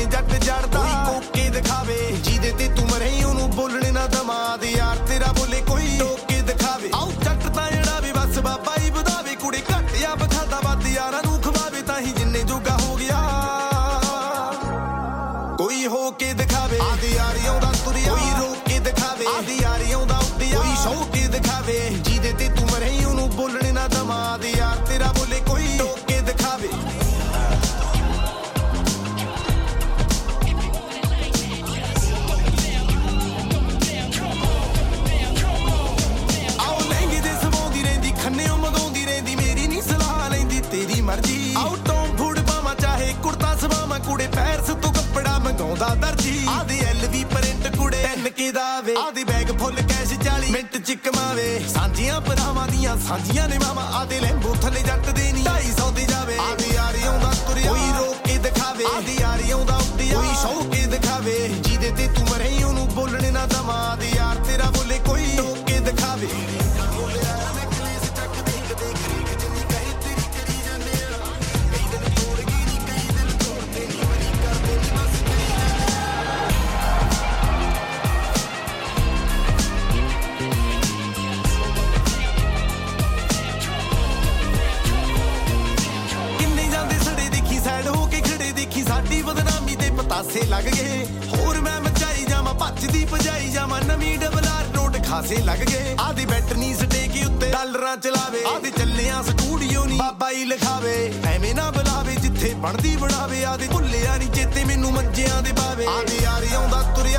ਜਿਵੇਂ ਜੱਟ ਜੜਦਾ ਕੋਈ ਕੋਕੇ ਦਿਖਾਵੇ ਜਿਹਦੇ ਤੇ ਤੂੰ ਮਰੇ ਉਹਨੂੰ ਬੋਲਣੇ ਨਾ ਦਮਾਦ ਯਾਰ ਤੇਰਾ ਬੋਲੇ ਕੋਈ ਟੋਕੇ ਦਿਖਾਵੇ ਆਉ ਜੱਟ ਤਾਂ ਜਿਹੜਾ ਵੀ ਬਸ ਬਾਬਾ ਹੀ ਵਧਾਵੇ ਕੁੜੇ ਘੱਟ ਜਾਂ ਬਖਾਦਾ ਵੱਧ ਯਾਰਾਂ ਨੂੰ ਖਵਾਵੇ ਤਾਂ ਹੀ ਜਿੰਨੇ ਜੋਗਾ ਹੋ ਗਿਆ ਕੋਈ ਹੋ ਕੇ ਦਿਖਾਵੇ ਆਦੀ ਯਾਰੀ ਆਉਂਦਾ ਤੁਰਿਆ ਕੋਈ ਰੋਕ ਕੇ ਦਿਖਾਵੇ ਆਦੀ ਯਾਰੀ ਆਉਂਦਾ ਉੱਡਿਆ ਕੋਈ ਸ਼ੌਕ ਕੇ ਦਿਖਾਵੇ ਜਿਹਦੇ ਤੇ ਤੂੰ ਮਰੇ ਉਹਨੂੰ ਬੋਲਣੇ ਨਾ ਦਮਾਦ ਯਾਰ ਤੇਰਾ ਬੋਲੇ ਕੋਈ ਟੋਕੇ ਦਿਖਾਵੇ ਮਰਜੀ ਆਊਟੋਂ ਫੂਡ ਪਾਵਾਂ ਚਾਹੇ ਕੁੜਤਾ ਸਵਾਵਾਂ ਕੁੜੇ ਪੈਰਸ ਤੋਂ ਕੱਪੜਾ ਮੰਗਾਉਂਦਾ ਦਰਜੀ ਆਦੀ ਐਲਵੀ ਪ੍ਰਿੰਟ ਕੁੜੇ 10K ਦਾ ਵੇ ਆਦੀ ਬੈਗ ਫੁੱਲ ਕੈਸ਼ 40 ਮਿੰਟ ਚ ਕਮਾਵੇ ਸਾਂਝੀਆਂ ਭਰਾਵਾਂ ਦੀਆਂ ਸਾਂਝੀਆਂ ਨੇ ਮਾਵਾਂ ਆਦੇ ਲੈਂਬੂ ਥੱਲੇ ਜੱਟ ਦੇ ਨਹੀਂ 250 ਤੇ ਜਾਵੇ ਆਦੀ ਯਾਰੀ ਆਉਂਦਾ ਤੁਰਿਆ ਕੋਈ ਰੋਕ ਕੇ ਦਿਖਾਵੇ ਆਦੀ ਯਾਰੀ ਆਉਂਦਾ ਉੱਡਿਆ ਕੋਈ ਸ਼ੌਕ ਕੇ ਦਿਖਾਵੇ ਜਿਹਦੇ ਤੇ ਤੂੰ ਮਰੇ ਉਹਨੂੰ ਬੋਲਣੇ ਨਾ ਦਮਾਦ ਯਾਰ ਤੇਰਾ ਬੋਲੇ ਕੋਈ ਰੋਕ ਕੇ ਦਿਖਾਵੇ ਪਤਾਸੇ ਲੱਗ ਗਏ ਹੋਰ ਮੈਂ ਮਚਾਈ ਜਾਵਾਂ ਭੱਜਦੀ ਭਜਾਈ ਜਾਵਾਂ ਨਵੀਂ ਡਬਲਆਰ ਨੋਟ ਖਾਸੇ ਲੱਗ ਗਏ ਆਦੀ ਬੈਟਨੀ ਸਟੇਕੀ ਉੱਤੇ ਡਾਲਰਾਂ ਚਲਾਵੇ ਆਦੀ ਚੱਲਿਆ ਸਟੂਡੀਓ ਨਹੀਂ ਬਾਬਾ ਹੀ ਲਿਖਾਵੇ ਐਵੇਂ ਨਾ ਬੁਲਾਵੇ ਜਿੱਥੇ ਬਣਦੀ ਬਣਾਵੇ ਆਦੀ ਭੁੱਲਿਆ ਨਹੀਂ ਚੇਤੇ ਮੈਨੂੰ ਮੰਜਿਆਂ ਦੇ ਬਾਵੇ ਆਦੀ ਯਾਰੀ ਆਉਂਦਾ ਤੁਰਿਆ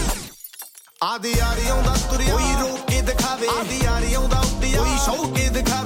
ਆਦੀ ਯਾਰੀ ਆਉਂਦਾ ਤੁਰਿਆ ਕੋਈ ਰੋਕ ਕੇ ਦਿਖਾਵੇ ਆਦੀ ਯਾਰੀ ਆਉਂਦਾ ਉੱਡਿਆ ਕੋਈ ਸ਼ੌਕ ਕੇ ਦਿਖਾਵੇ